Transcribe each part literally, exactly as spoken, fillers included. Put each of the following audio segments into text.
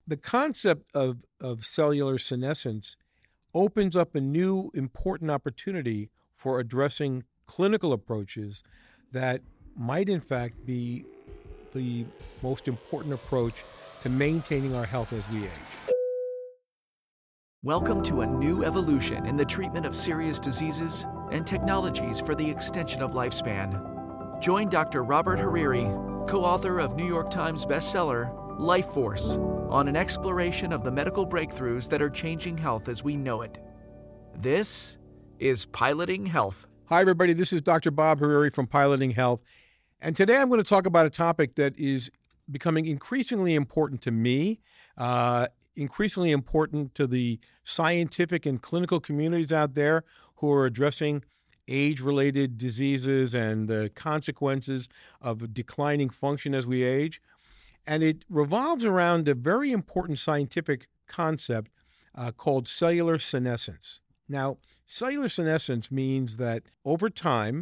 The concept of, of cellular senescence opens up a new important opportunity for addressing clinical approaches that might, in fact, be the most important approach to maintaining our health as we age. Welcome to a new evolution in the treatment of serious diseases and technologies for the extension of lifespan. Join Doctor Robert Hariri, co-author of New York Times bestseller, Life Force, on an exploration of the medical breakthroughs that are changing health as we know it. This is Piloting Health. Hi, everybody. This is Doctor Bob Hariri from Piloting Health. And today I'm going to talk about a topic that is becoming increasingly important to me, uh, increasingly important to the scientific and clinical communities out there who are addressing age-related diseases and the consequences of declining function as we age. And it revolves around a very important scientific concept uh, called cellular senescence. Now, cellular senescence means that over time,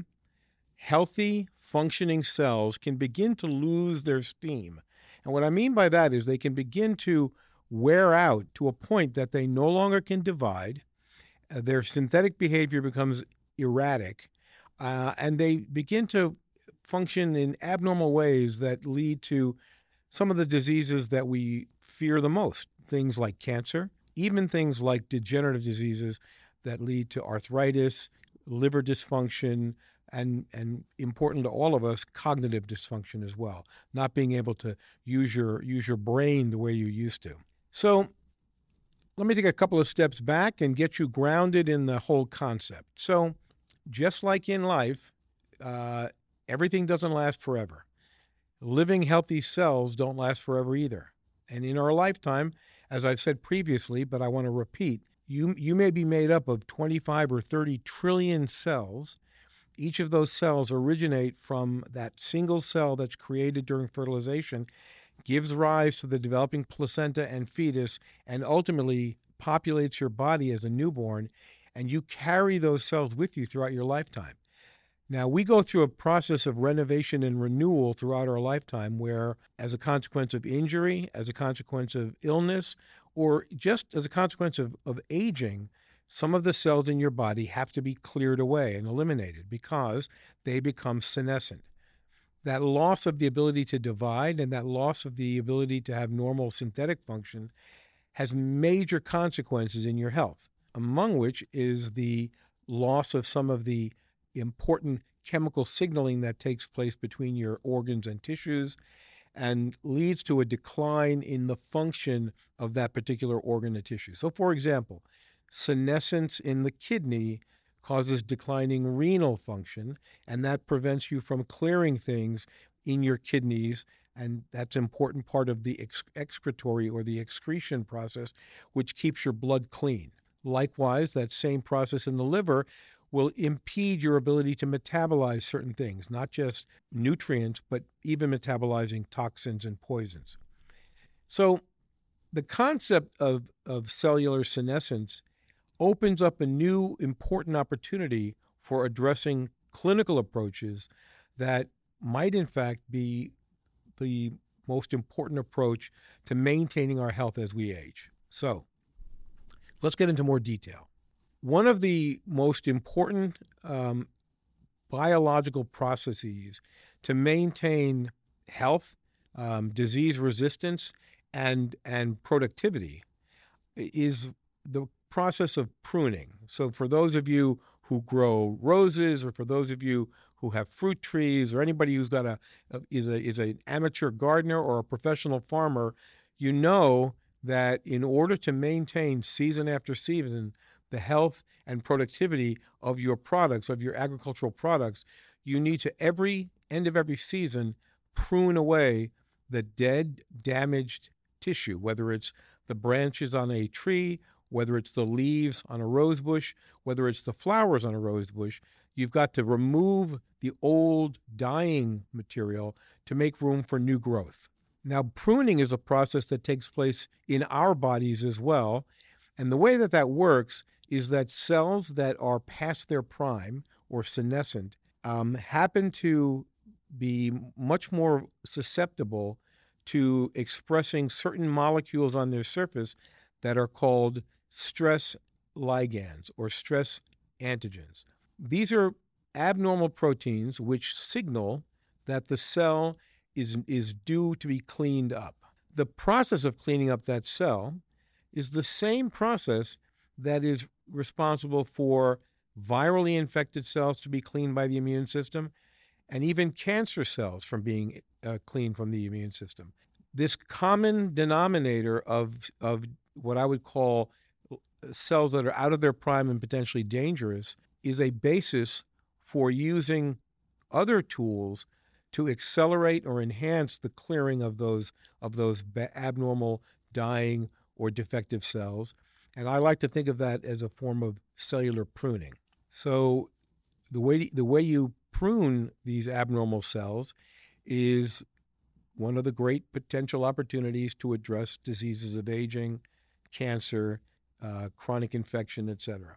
healthy, functioning cells can begin to lose their steam. And what I mean by that is they can begin to wear out to a point that they no longer can divide. Uh, their synthetic behavior becomes erratic, uh, and they begin to function in abnormal ways that lead to some of the diseases that we fear the most, things like cancer, even things like degenerative diseases that lead to arthritis, liver dysfunction, and, and important to all of us, cognitive dysfunction as well, not being able to use your, use your brain the way you used to. So let me take a couple of steps back and get you grounded in the whole concept. So just like in life, uh, everything doesn't last forever. Living healthy cells don't last forever either. And in our lifetime, as I've said previously, but I want to repeat, you, you may be made up of twenty-five or thirty trillion cells. Each of those cells originate from that single cell that's created during fertilization, gives rise to the developing placenta and fetus, and ultimately populates your body as a newborn, and you carry those cells with you throughout your lifetime. Now, we go through a process of renovation and renewal throughout our lifetime where, as a consequence of injury, as a consequence of illness, or just as a consequence of, of aging, some of the cells in your body have to be cleared away and eliminated because they become senescent. That loss of the ability to divide and that loss of the ability to have normal synthetic function has major consequences in your health, among which is the loss of some of the important chemical signaling that takes place between your organs and tissues and leads to a decline in the function of that particular organ and tissue. So, for example, senescence in the kidney causes declining renal function, and that prevents you from clearing things in your kidneys, and that's an important part of the ex- excretory or the excretion process, which keeps your blood clean. Likewise, that same process in the liver will impede your ability to metabolize certain things, not just nutrients, but even metabolizing toxins and poisons. So the concept of, of cellular senescence opens up a new important opportunity for addressing clinical approaches that might, in fact, be the most important approach to maintaining our health as we age. So let's get into more detail. One of the most important um, biological processes to maintain health, um, disease resistance, and, and productivity is the process of pruning. So for those of you who grow roses, or for those of you who have fruit trees, or anybody who's got a, a is a is an amateur gardener or a professional farmer, you know that in order to maintain season after season the health and productivity of your products, of your agricultural products, you need to, every end of every season, prune away the dead, damaged tissue, whether it's the branches on a tree, whether it's the leaves on a rose bush, whether it's the flowers on a rose bush. You've got to remove the old, dying material to make room for new growth. Now, pruning is a process that takes place in our bodies as well, and the way that that works is that cells that are past their prime or senescent um, happen to be much more susceptible to expressing certain molecules on their surface that are called stress ligands or stress antigens. These are abnormal proteins which signal that the cell is, is due to be cleaned up. The process of cleaning up that cell is the same process that is responsible for virally infected cells to be cleaned by the immune system, and even cancer cells from being uh, cleaned from the immune system. This common denominator of, of what I would call cells that are out of their prime and potentially dangerous is a basis for using other tools to accelerate or enhance the clearing of those of those abnormal, dying, or defective cells. And I like to think of that as a form of cellular pruning. So the way the way you prune these abnormal cells is one of the great potential opportunities to address diseases of aging, cancer, uh, chronic infection, et cetera.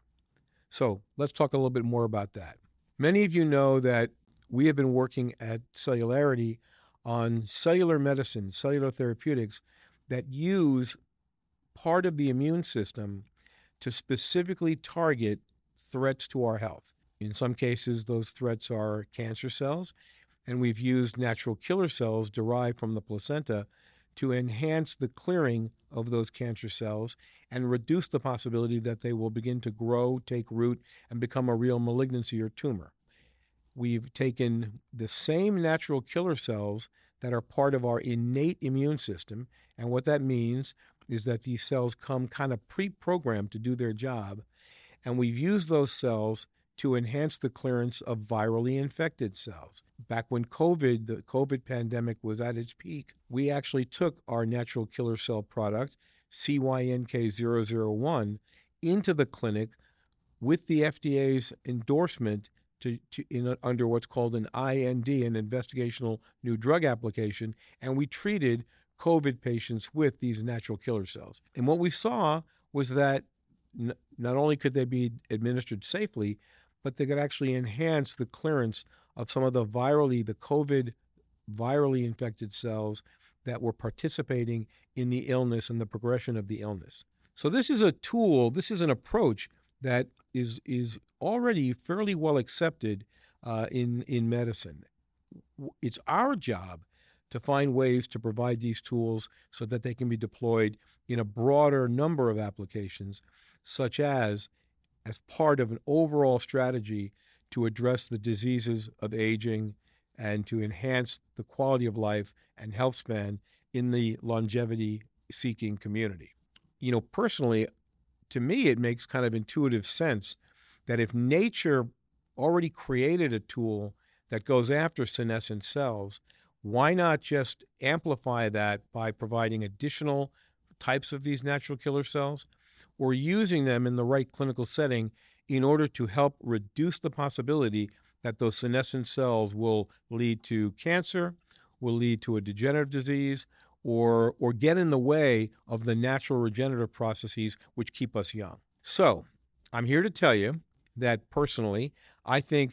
So let's talk a little bit more about that. Many of you know that we have been working at Cellularity on cellular medicine, cellular therapeutics that use part of the immune system to specifically target threats to our health. In some cases, those threats are cancer cells, and we've used natural killer cells derived from the placenta to enhance the clearing of those cancer cells and reduce the possibility that they will begin to grow, take root, and become a real malignancy or tumor. We've taken the same natural killer cells that are part of our innate immune system, and what that means is that these cells come kind of pre-programmed to do their job, and we've used those cells to enhance the clearance of virally infected cells. Back when COVID, the COVID pandemic was at its peak, we actually took our natural killer cell product, C Y N K zero zero one, into the clinic with the F D A's endorsement to, to in, under what's called an I N D, an investigational new drug application, and we treated COVID patients with these natural killer cells. And what we saw was that n- not only could they be administered safely, but they could actually enhance the clearance of some of the virally, the COVID virally infected cells that were participating in the illness and the progression of the illness. So this is a tool, this is an approach that is is already fairly well accepted uh, in, in medicine. It's our job to find ways to provide these tools so that they can be deployed in a broader number of applications, such as as part of an overall strategy to address the diseases of aging and to enhance the quality of life and health span in the longevity-seeking community. You know, personally, to me, it makes kind of intuitive sense that if nature already created a tool that goes after senescent cells, why not just amplify that by providing additional types of these natural killer cells or using them in the right clinical setting in order to help reduce the possibility that those senescent cells will lead to cancer, will lead to a degenerative disease, or or get in the way of the natural regenerative processes which keep us young. So I'm here to tell you that personally, I think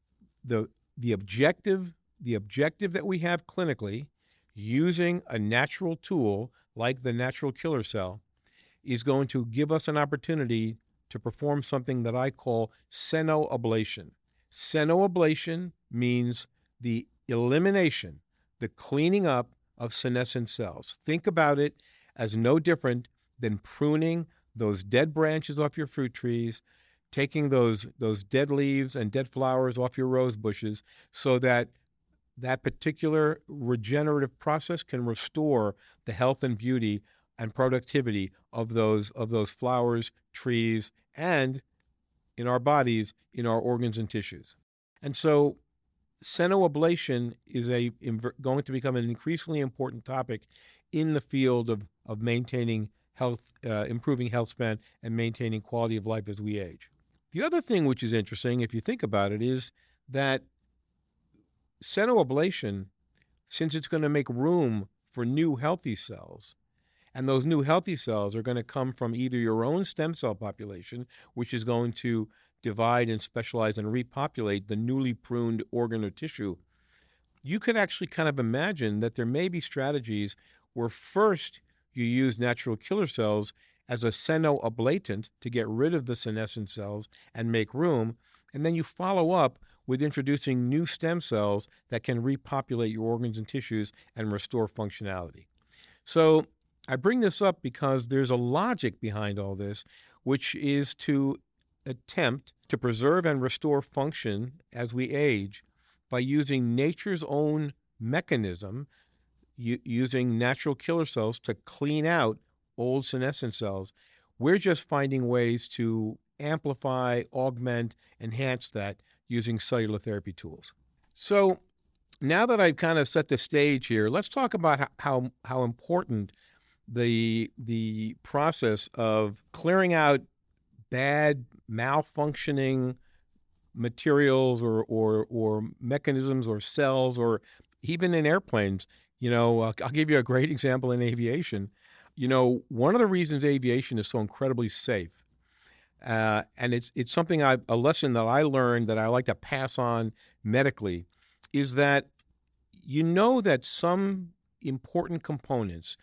the the objective the objective that we have clinically using a natural tool like the natural killer cell is going to give us an opportunity to perform something that I call xenoablation. Xenoablation means the elimination, the cleaning up of senescent cells. Think about it as no different than pruning those dead branches off your fruit trees, taking those, those dead leaves and dead flowers off your rose bushes so that that particular regenerative process can restore the health and beauty and productivity of those of those flowers, trees, and in our bodies, in our organs and tissues. And so xenoablation is a going to become an increasingly important topic in the field of, of maintaining health, uh, improving health span, and maintaining quality of life as we age. The other thing which is interesting, if you think about it, is that xenoablation, since it's going to make room for new healthy cells, and those new healthy cells are going to come from either your own stem cell population, which is going to divide and specialize and repopulate the newly pruned organ or tissue, you could actually kind of imagine that there may be strategies where first you use natural killer cells as a xenoablatant to get rid of the senescent cells and make room, and then you follow up with introducing new stem cells that can repopulate your organs and tissues and restore functionality. So I bring this up because there's a logic behind all this, which is to attempt to preserve and restore function as we age by using nature's own mechanism, u- using natural killer cells to clean out old senescent cells. We're just finding ways to amplify, augment, enhance that using cellular therapy tools. So now that I've kind of set the stage here, let's talk about how how important the the process of clearing out bad, malfunctioning materials or or or mechanisms or cells, or even in airplanes. You know, uh, I'll give you a great example in aviation. You know, one of the reasons aviation is so incredibly safe, uh, and it's it's something I a lesson that I learned that I like to pass on medically, is that you know that some important components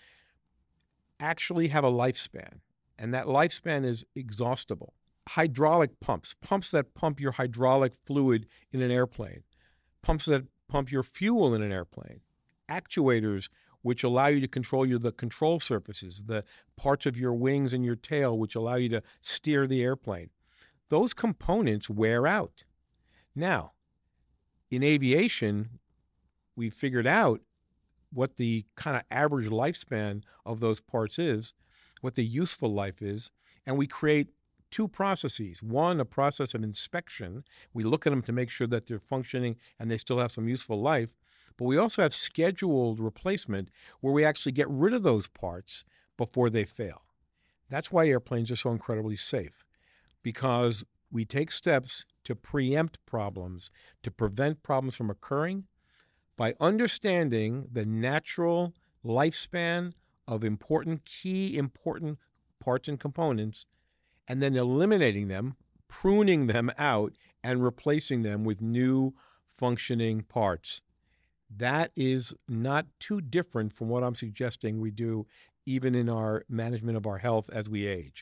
actually have a lifespan, and that lifespan is exhaustible. Hydraulic pumps, pumps that pump your hydraulic fluid in an airplane, pumps that pump your fuel in an airplane, actuators which allow you to control your the control surfaces, the parts of your wings and your tail which allow you to steer the airplane. Those components wear out. Now, in aviation, we figured out what the kind of average lifespan of those parts is, what the useful life is, and we create two processes. One, a process of inspection. We look at them to make sure that they're functioning and they still have some useful life. But we also have scheduled replacement where we actually get rid of those parts before they fail. That's why airplanes are so incredibly safe, because we take steps to preempt problems, to prevent problems from occurring by understanding the natural lifespan of important, key important parts and components, and then eliminating them, pruning them out, and replacing them with new functioning parts. That is not too different from what I'm suggesting we do even in our management of our health as we age.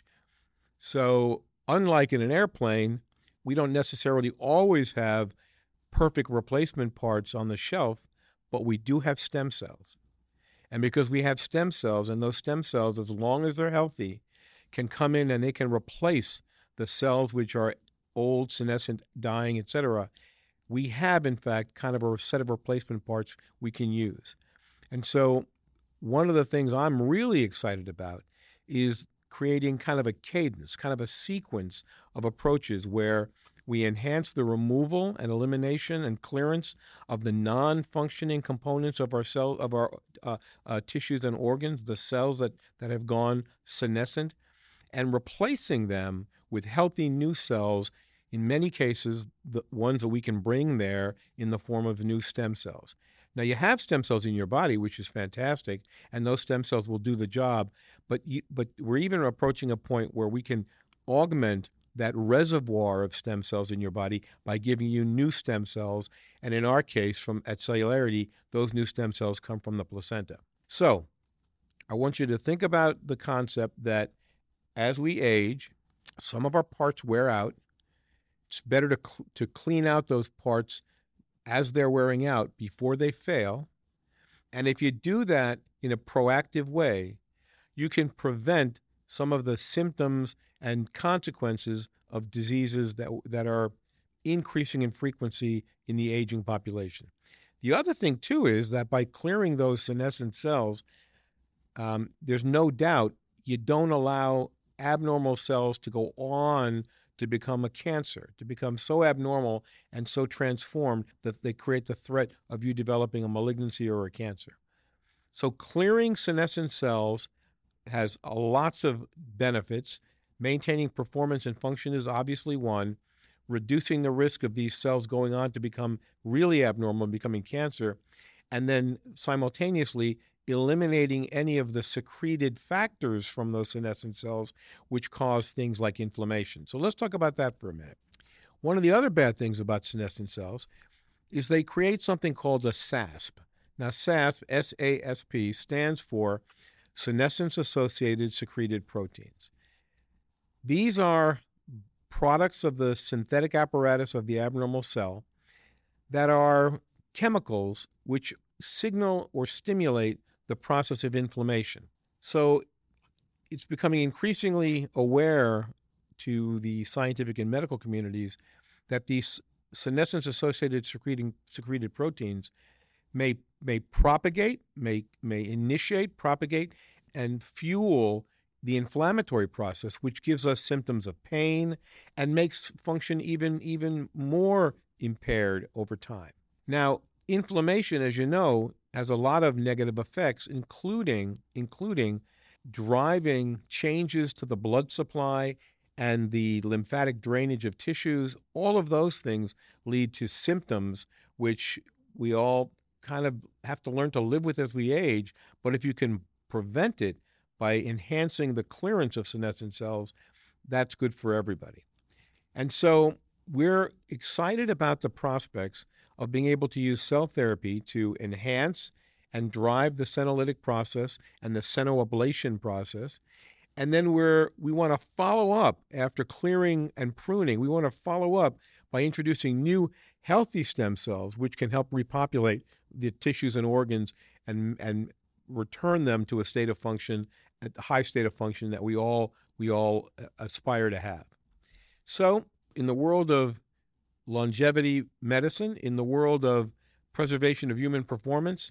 So unlike in an airplane, we don't necessarily always have perfect replacement parts on the shelf, but we do have stem cells. And because we have stem cells, and those stem cells, as long as they're healthy, can come in and they can replace the cells which are old, senescent, dying, et cetera, we have, in fact, kind of a set of replacement parts we can use. And so one of the things I'm really excited about is creating kind of a cadence, kind of a sequence of approaches where we enhance the removal and elimination and clearance of the non-functioning components of our cell, of our uh, uh, tissues and organs, the cells that, that have gone senescent, and replacing them with healthy new cells, in many cases, the ones that we can bring there in the form of new stem cells. Now, you have stem cells in your body, which is fantastic, and those stem cells will do the job, but you, but we're even approaching a point where we can augment that reservoir of stem cells in your body by giving you new stem cells, and in our case, from at Cellularity, those new stem cells come from the placenta. So, I want you to think about the concept that as we age, some of our parts wear out. It's better to cl- to clean out those parts as they're wearing out before they fail. And if you do that in a proactive way, you can prevent some of the symptoms and consequences of diseases that that are increasing in frequency in the aging population. The other thing, too, is that by clearing those senescent cells, um, there's no doubt you don't allow abnormal cells to go on to become a cancer, to become so abnormal and so transformed that they create the threat of you developing a malignancy or a cancer. So clearing senescent cells has lots of benefits. Maintaining performance and function is obviously one. Reducing the risk of these cells going on to become really abnormal and becoming cancer, and then simultaneously eliminating any of the secreted factors from those senescent cells which cause things like inflammation. So let's talk about that for a minute. One of the other bad things about senescent cells is they create something called a S A S P. Now, S A S P, S A S P, stands for senescence-associated secreted proteins. These are products of the synthetic apparatus of the abnormal cell that are chemicals which signal or stimulate the process of inflammation. So it's becoming increasingly aware to the scientific and medical communities that these senescence-associated secreting, secreted proteins may may propagate, may may initiate, propagate, and fuel the inflammatory process, which gives us symptoms of pain and makes function even even more impaired over time. Now, inflammation, as you know, has a lot of negative effects, including including driving changes to the blood supply and the lymphatic drainage of tissues. All of those things lead to symptoms which we all kind of have to learn to live with as we age. But if you can prevent it by enhancing the clearance of senescent cells, that's good for everybody. And so we're excited about the prospects of being able to use cell therapy to enhance and drive the senolytic process and the senoablation process. And then we're, we want to follow up after clearing and pruning. We want to follow up by introducing new healthy stem cells, which can help repopulate the tissues and organs and, and return them to a state of function, a high state of function that we all, we all aspire to have. So in the world of longevity medicine, in the world of preservation of human performance,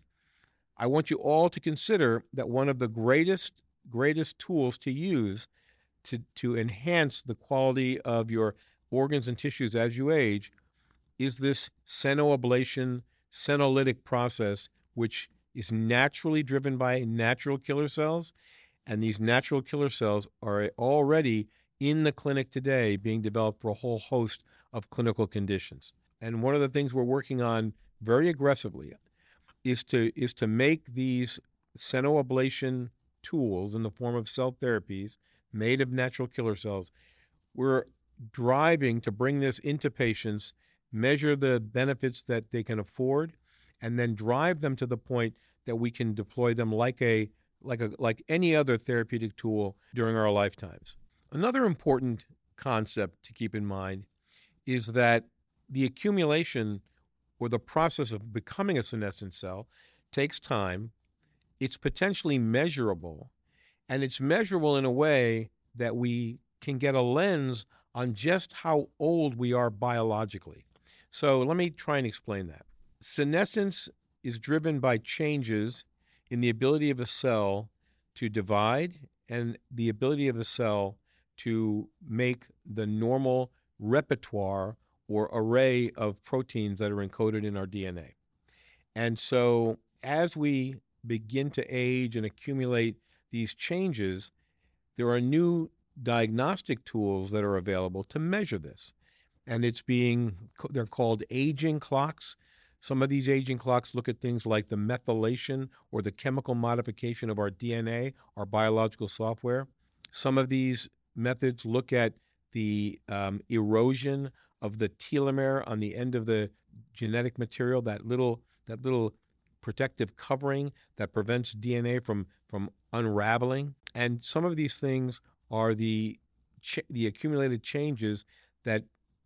I want you all to consider that one of the greatest greatest tools to use to, to enhance the quality of your organs and tissues as you age is this senoablation, senolytic process, which is naturally driven by natural killer cells. And these natural killer cells are already in the clinic today being developed for a whole host of clinical conditions. And one of the things we're working on very aggressively is to, is to make these senoablation tools in the form of cell therapies made of natural killer cells. We're driving to bring this into patients, measure the benefits that they can afford, and then drive them to the point that we can deploy them like a like a like any other therapeutic tool during our lifetimes. Another important concept to keep in mind is that the accumulation or the process of becoming a senescent cell takes time. It's potentially measurable, and it's measurable in a way that we can get a lens on just how old we are biologically. So let me try and explain that. Senescence is driven by changes in the ability of a cell to divide and the ability of a cell to make the normal repertoire or array of proteins that are encoded in our D N A. And so as we begin to age and accumulate these changes, there are new diagnostic tools that are available to measure this. And it's being, they're called aging clocks. Some of these aging clocks look at things like the methylation or the chemical modification of our D N A, our biological software. Some of these methods look at the um, erosion of the telomere on the end of the genetic material, that little that little protective covering that prevents D N A from, from unraveling. And some of these things are the ch- the accumulated changes that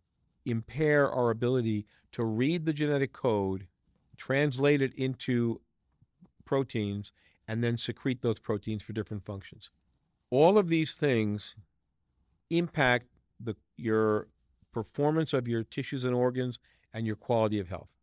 impair our ability to read the genetic code, translate it into proteins, and then secrete those proteins for different functions. All of these things impact the, your performance of your tissues and organs and your quality of health.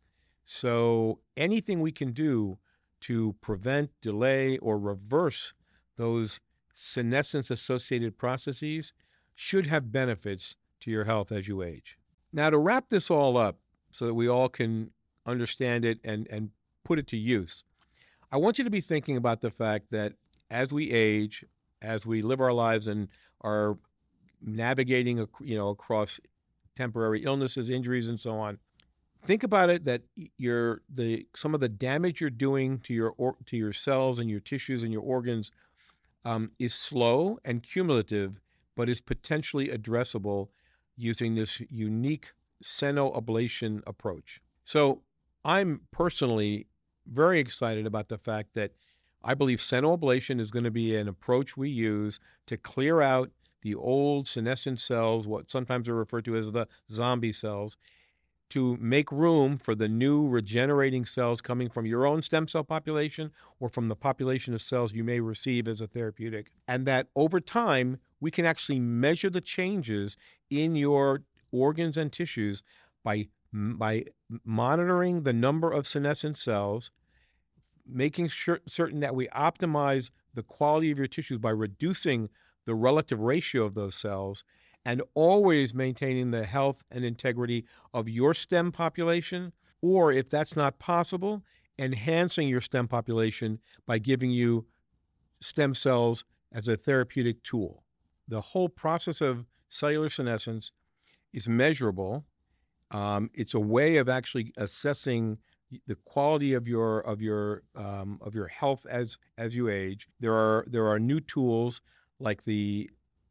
So anything we can do to prevent, delay, or reverse those senescence-associated processes should have benefits to your health as you age. Now, to wrap this all up so that we all can understand it and, and put it to use, I want you to be thinking about the fact that as we age, as we live our lives and are navigating, you know, across temporary illnesses, injuries, and so on, think about it that you're the some of the damage you're doing to your or, to your cells and your tissues and your organs um, is slow and cumulative, but is potentially addressable using this unique senoablation approach. So I'm personally very excited about the fact that I believe senoablation is going to be an approach we use to clear out the old senescent cells, what sometimes are referred to as the zombie cells, to make room for the new regenerating cells coming from your own stem cell population or from the population of cells you may receive as a therapeutic. And that over time, we can actually measure the changes in your organs and tissues by, by monitoring the number of senescent cells, making sure, certain that we optimize the quality of your tissues by reducing the relative ratio of those cells, and always maintaining the health and integrity of your stem population, or if that's not possible, enhancing your stem population by giving you stem cells as a therapeutic tool. The whole process of cellular senescence is measurable. Um, it's a way of actually assessing the quality of your of your um, of your health as as you age. There are there are new tools like the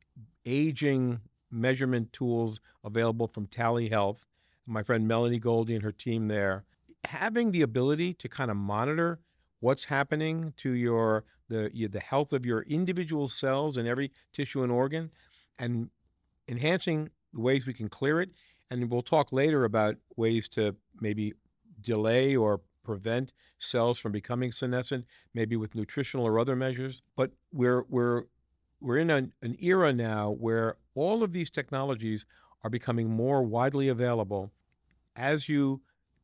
aging measurement tools available from Tally Health. My friend Melanie Goldie and her team there, having the ability to kind of monitor what's happening to your the the health of your individual cells in every tissue and organ, and enhancing the ways we can clear it. And we'll talk later about ways to maybe delay or prevent cells from becoming senescent, maybe with nutritional or other measures. But we're we're we're in an, an era now where all of these technologies are becoming more widely available. As you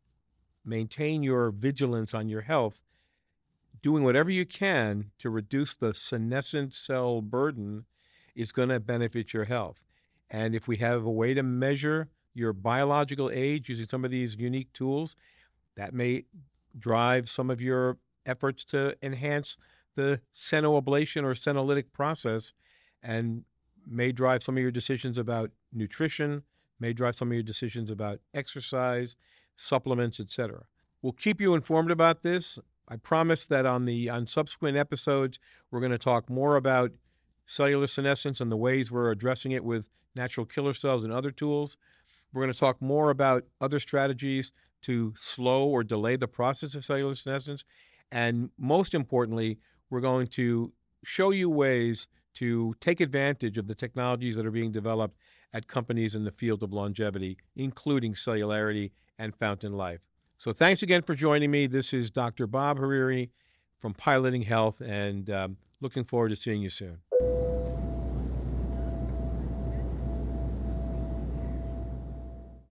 maintain your vigilance on your health, doing whatever you can to reduce the senescent cell burden is going to benefit your health. And if we have a way to measure your biological age using some of these unique tools, that may drive some of your efforts to enhance the senoablation or senolytic process, and may drive some of your decisions about nutrition, may drive some of your decisions about exercise, supplements, et cetera. We'll keep you informed about this. I promise that on the on subsequent episodes, we're going to talk more about cellular senescence and the ways we're addressing it with natural killer cells and other tools. We're going to talk more about other strategies to slow or delay the process of cellular senescence. And most importantly, we're going to show you ways to take advantage of the technologies that are being developed at companies in the field of longevity, including Cellularity and Fountain Life. So thanks again for joining me. This is Doctor Bob Hariri from Piloting Health, and um, looking forward to seeing you soon.